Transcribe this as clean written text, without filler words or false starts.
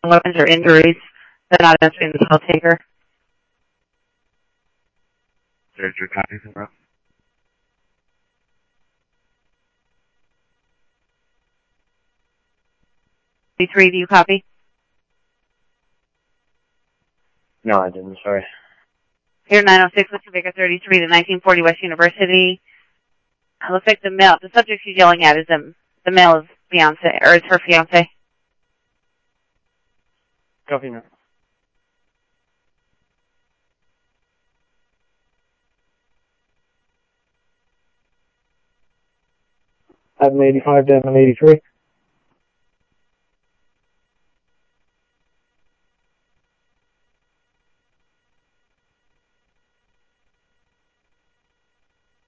weapons or injuries. They're not answering the call taker. Surgery copy, bro. 33, do you copy? No, I didn't, sorry. Here 906 with Baker 33 to 1940 West University. It looks like the subject she's yelling at is the male is Beyonce, or is her fiance. Copy now. I'm 85 down to 83.